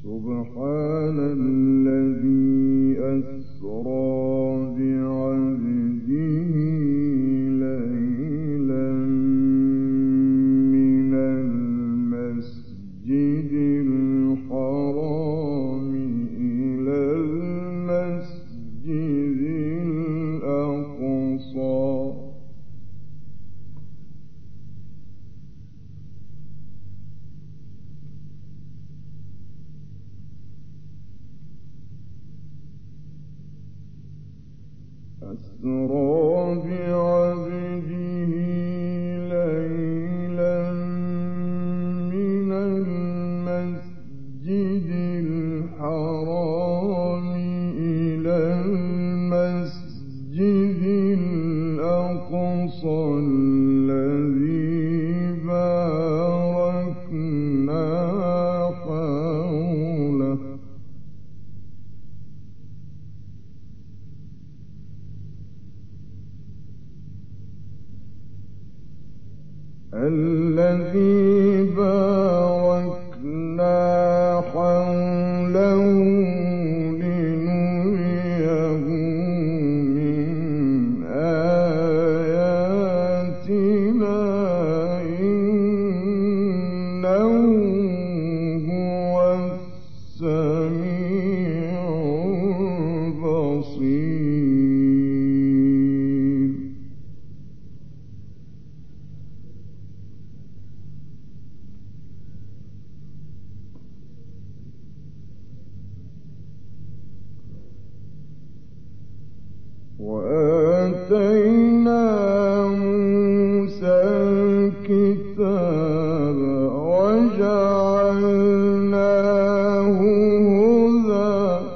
سبحان الذي أسرى بعبده ليلا من المسجد الحرام إلى المسجد الأقصى أسرى بعبده ليلا من المسجد الحرام إلى المسجد الأقصى الذي باركنا حوله الذي باركنا حوله لنريه من آياتنا إنه هو السميع البصير وآتينا موسى الكتاب وجعلناه هدى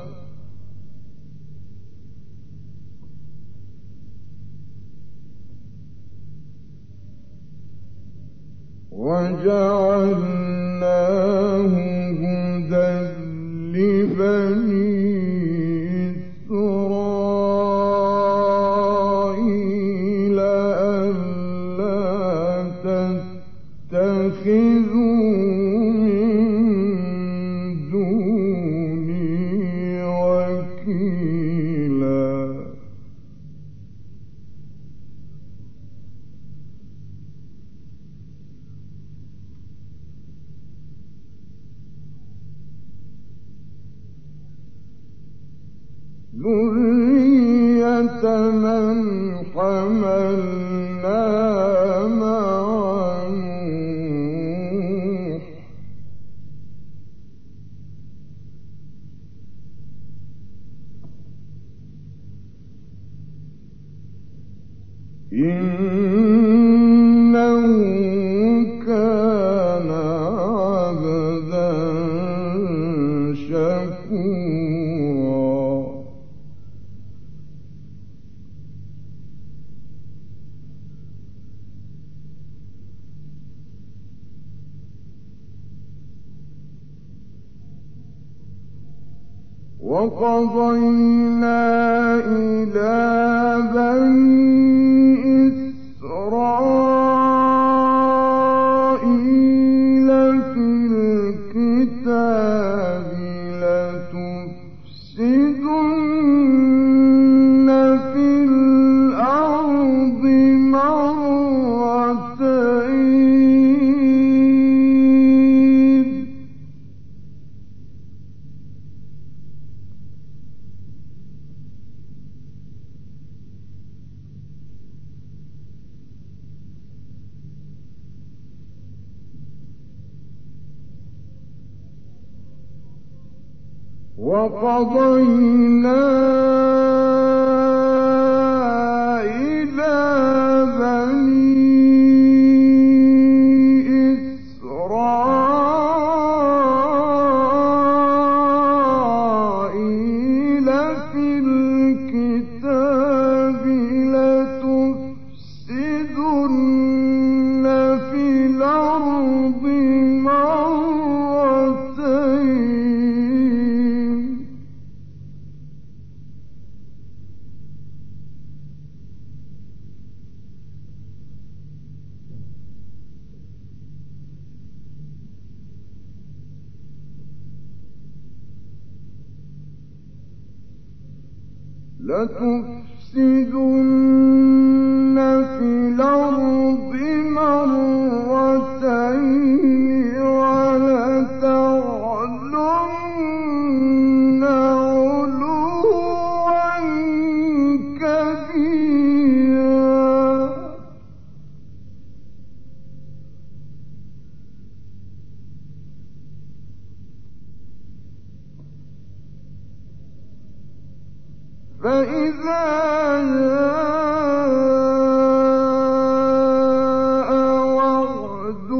لبني إسرائيل ألا تتخذوا من دوني وكيلا ذرية من حملنا مع نوح إنه كان عبدا شكورا وقضينا إلى بني إسرائيل في الكتاب لتفسدن في الأرض مرتين وقضينا إلى بني إسرائيل في الكتاب لتفسدن في الأرض مرتين لتفسدن في الأرض مرتين ولتعلن علوا كبيرا فإذا جاء وعد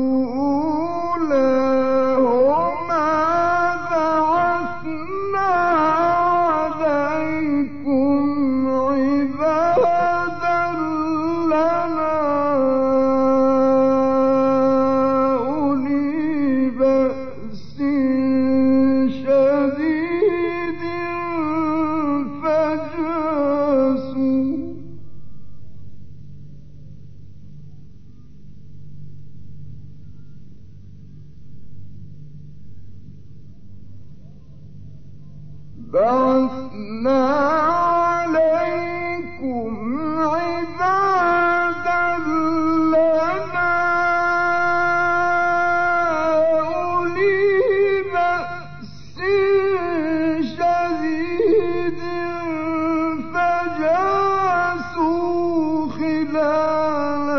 أولاهما بعثنا عليكم عبادا لنا أولي بأس شديد فجاسوا بعثنا عليكم عبادا لنا أولي بأس شديد فجاسوا خلال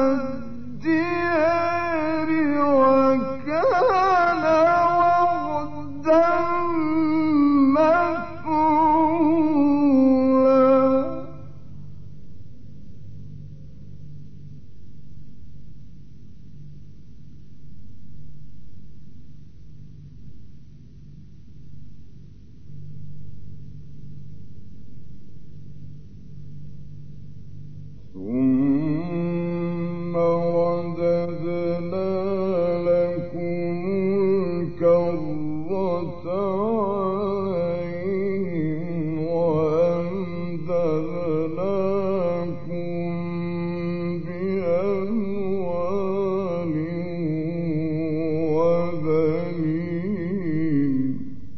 الديار وكان وعدا مفعولا ثم رددنا لكم الكرة عليهم وأمددناكم بأموال وبنين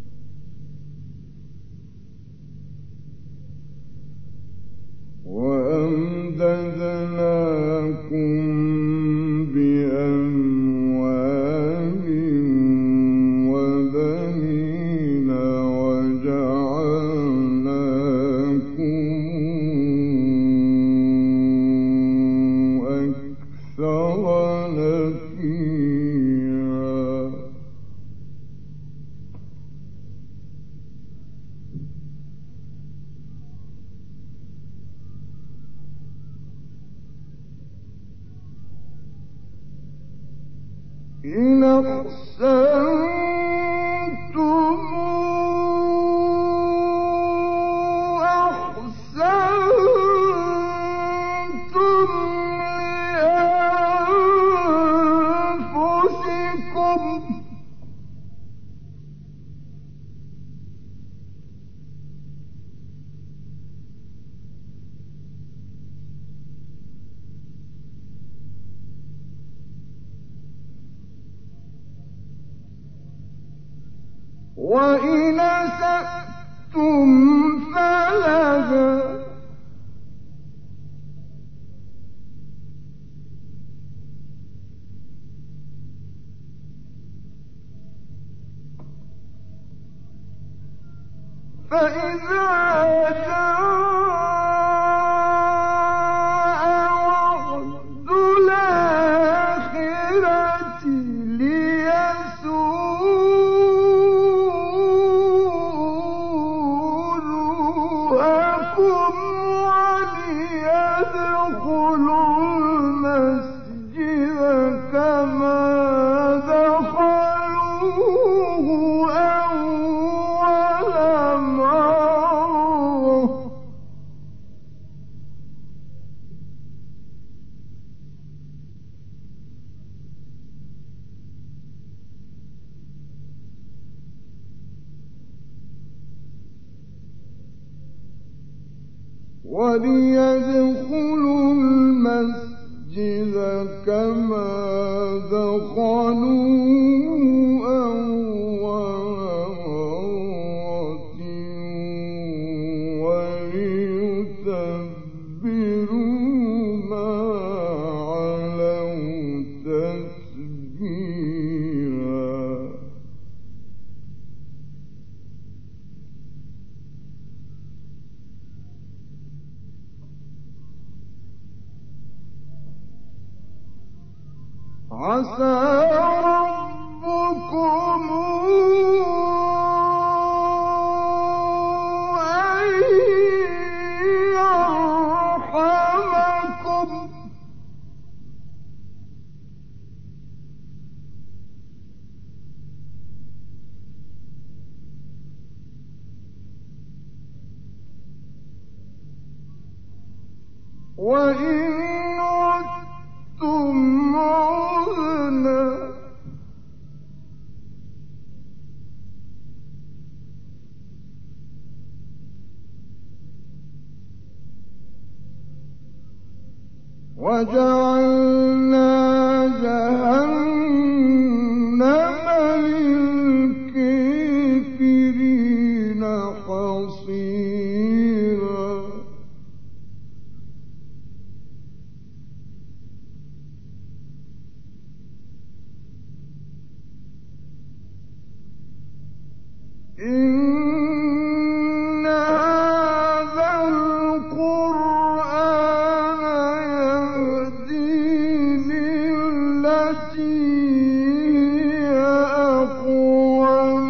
أكثر نفيرا إن أحسنتم أحسنتم لأنفسكم وإن أسأتم فلها فإذا جاء وعد الآخرة وجوهكم وليدخلوا المسجد كما دخلوه أول مرة وليدخلوا المسجد كما دخلوه أول مرة وليتموا عسى ربكم أن يرحمكم وإن عدتم عدنا وجعلنا جهنم للكافرين حصيرا إن هذا القرآن يهدي للتي هي أقوم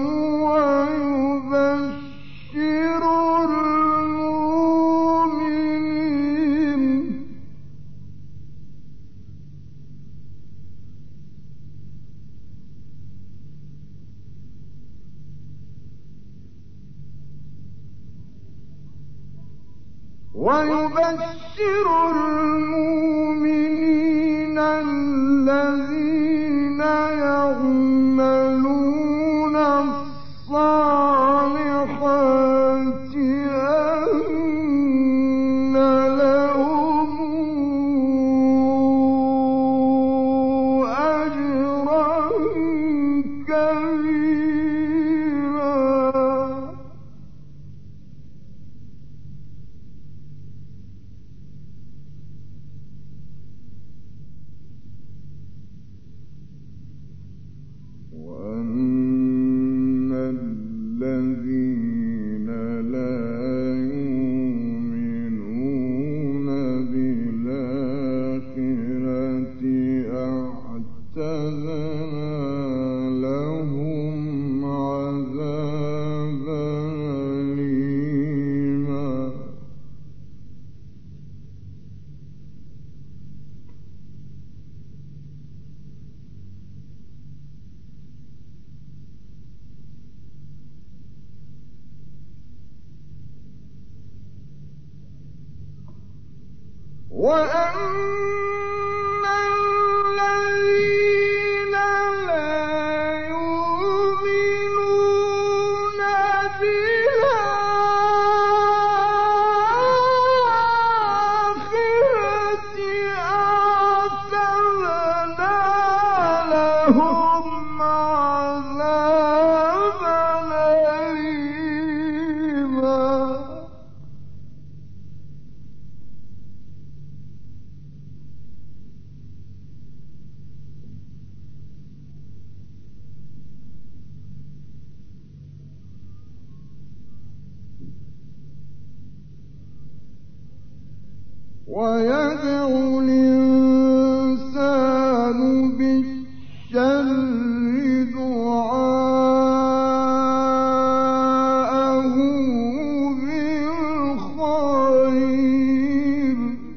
ويبشر المؤمنين الذين يعملون الصالحات أن لهم أجرا كبيرا وأن الذين لا يؤمنون بالآخرة أعتدنا لهم عذابا أليما وأن الذين لا يؤمنون بالآخرة أعتدنا لهم عذابا أليما ويدعو الإنسان بالشر دعاءه بالخير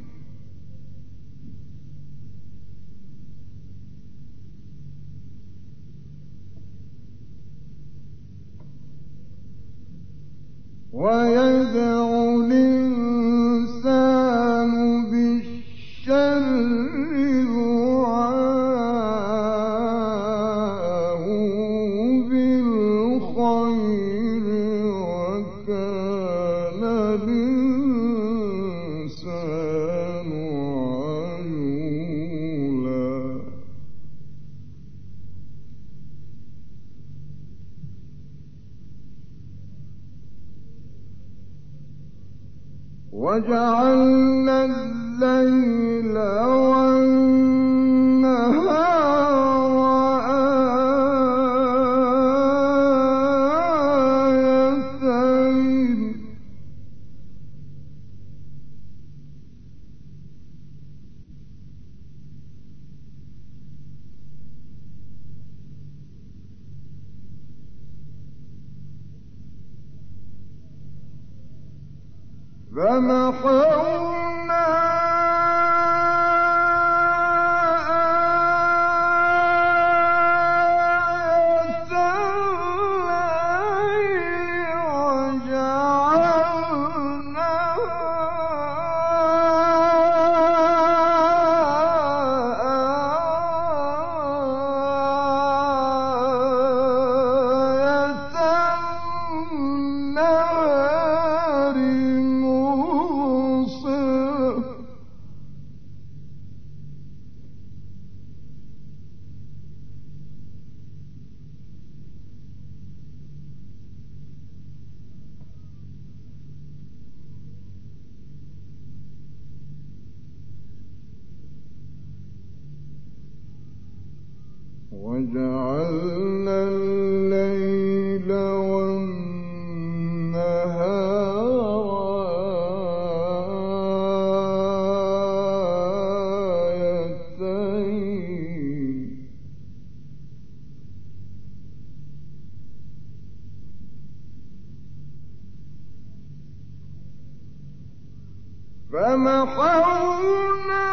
ويدعو الإنسان بالشر دعاءه بالخير وكان الإنسان عجولا وجعلنا الليل والنهار آيتين فمحونا وجعلنا الليل والنهار آيتين فمحونا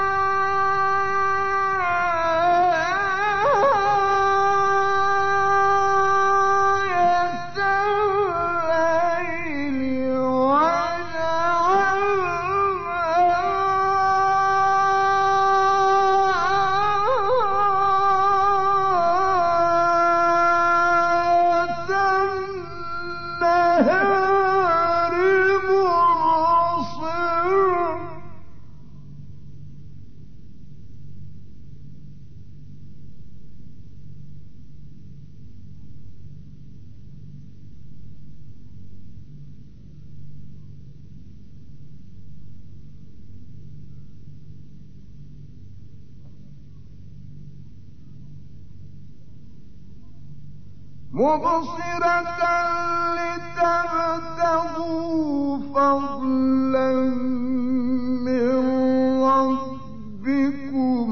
مبصرة لتبتغوا فضلا من ربكم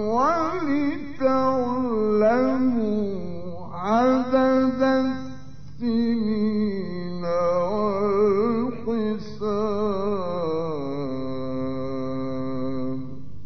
ولتعلموا عدد السنين والحساب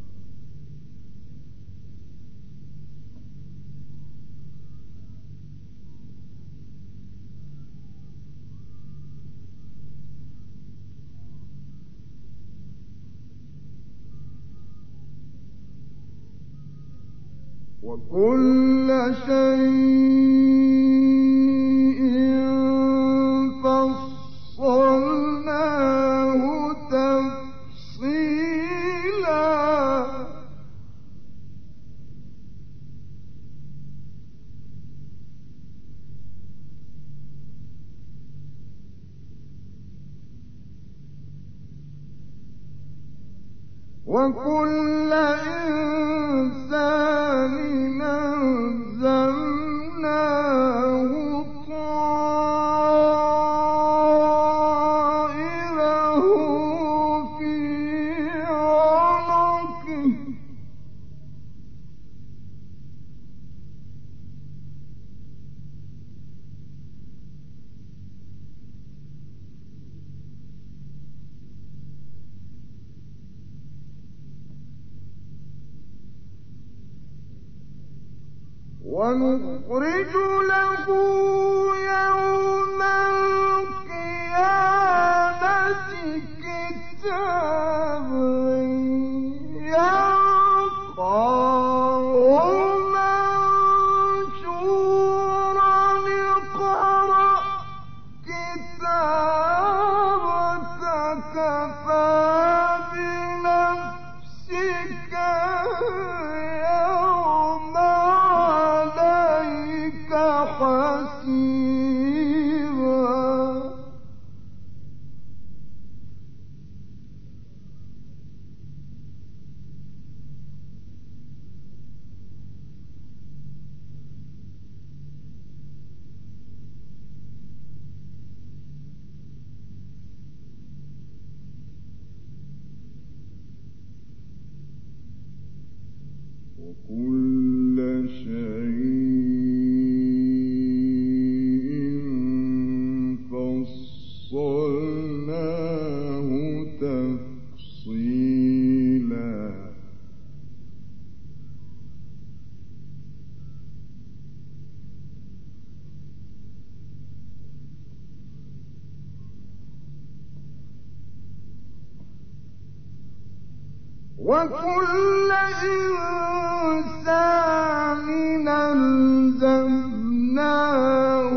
وكل شيء فصلناه تفصيلا وكل إنسان ألزمناه طائره في عنقه ونخرج له يوم القيامة كتابا يلقاه منشورا اقرأ كتابك كفى بنفسك اليوم عليك حسيبا وكل شيء فصلناه وكل إنسان ألزمناه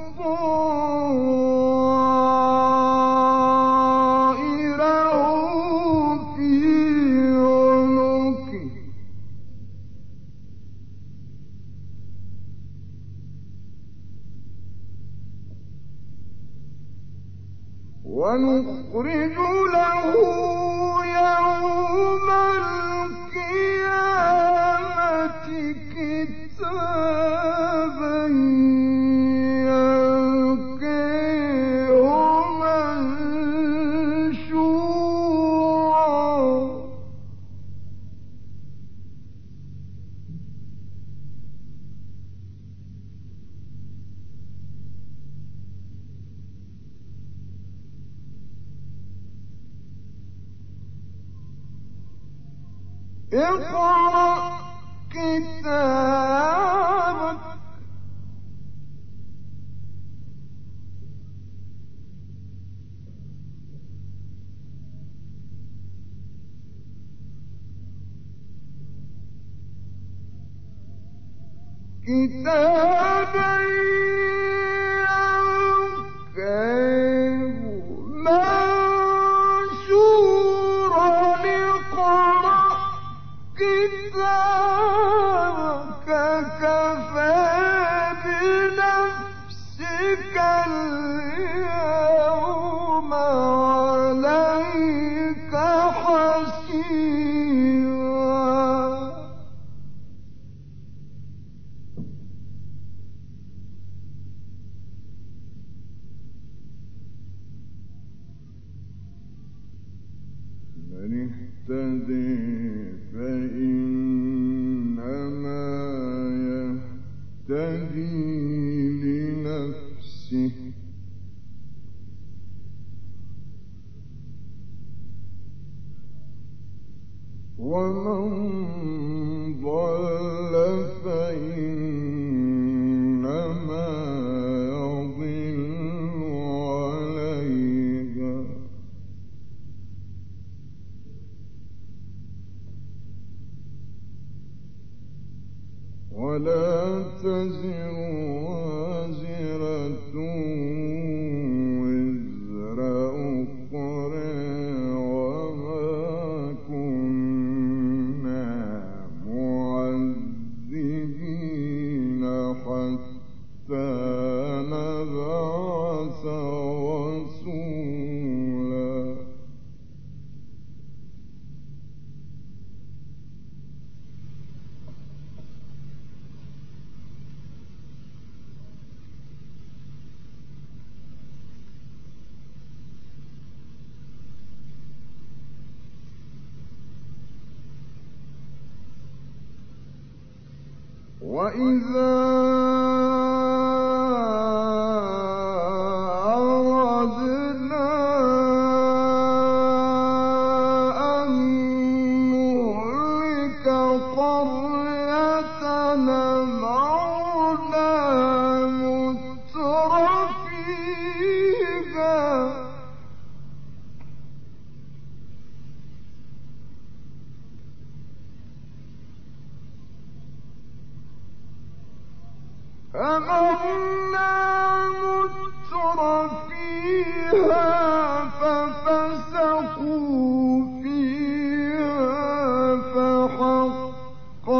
طائره في عنقه ونخرج له يوم القيامة كتابا يلقيه منشورا اقرأ كتابك كتابا يلقيه منشورا اقرأ كتابك كفى بنفسك اليوم عليك حسيبا من اهتدي فإنما يهتدي لنفسه ومن ضل فإنما يضل عليها ولا تزر وازرة وزر أخرى وما كنا معذبين حتى نبعث رسولا وإذا أردنا أن نهلك قرية أمرنا مترفيها أمرنا مترفيها ففسقوا فيها فحق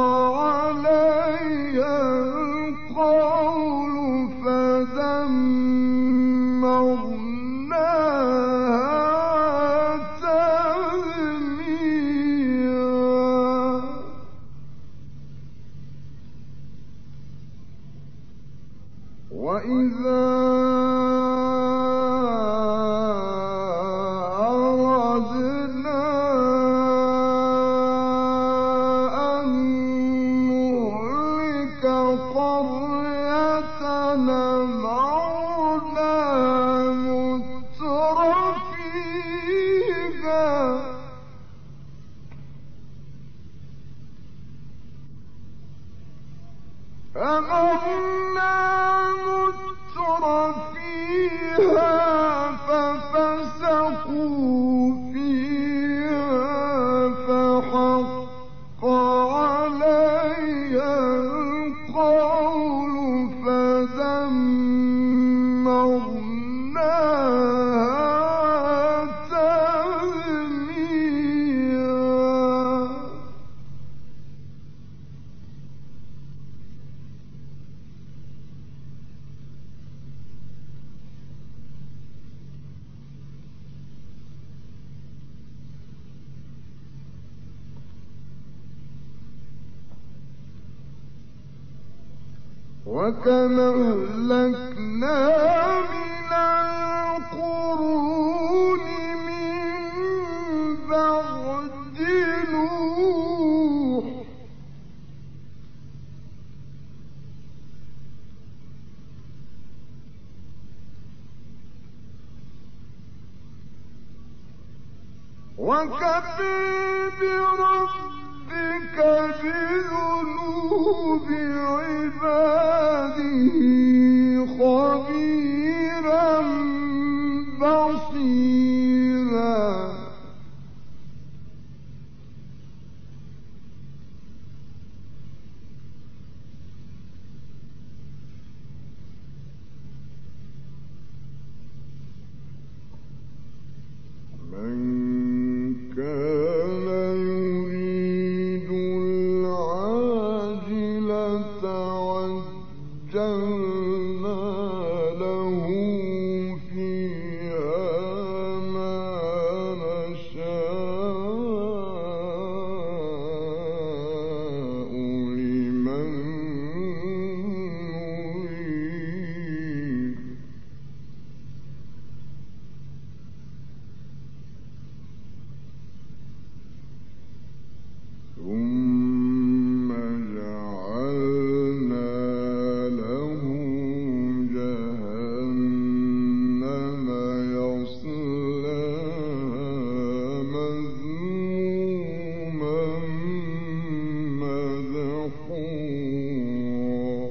عليها القول فدمرناها تدميرا وإذا أردنا أن نهلك قرية أمرنا مترفيها أمرنا مترفيها ففسقوا فيها فحق وكم أهلكنا من القرون من بعد نوح وكفى بربك بذنوب عباده خبيرا بصيرا من كان يريد العاجلة عجلنا له فيها ما نشاء لمن نريد ثم جعلنا له جهنم يصلاها مذموما مدحورا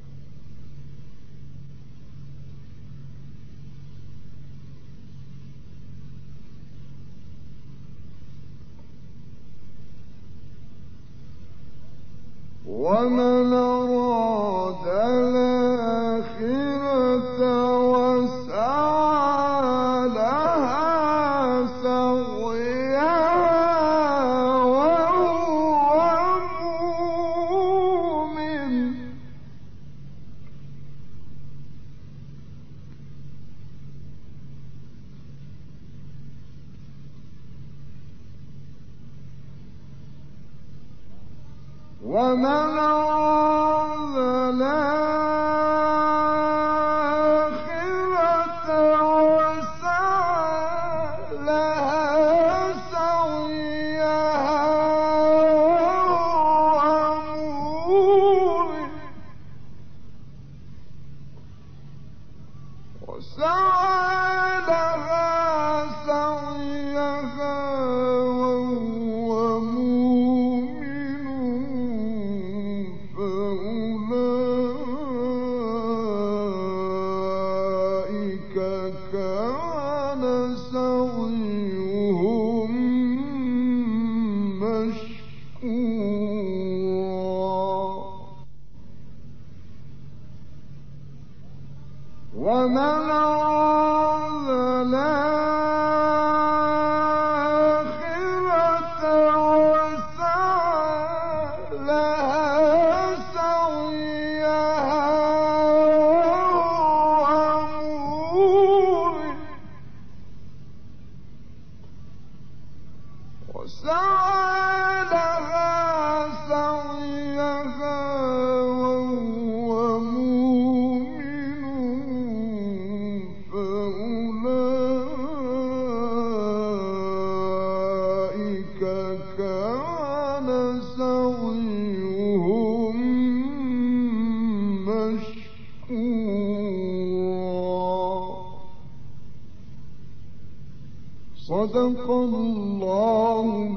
ومن أراد الآخرة وسعى لها سعيها وهو مؤمن ومن أراد الآخرة وسعى لها سعيها وهو مؤمن وسعى لها سعيها وهو مؤمن فأولئك كان سعيهم مشكورا ومن أراد الآخرة وسعى لها سعيها وهو مؤمن وسعى لها سعيها وهو مؤمن فأولئك كان سعيهم مشكورا صدق الله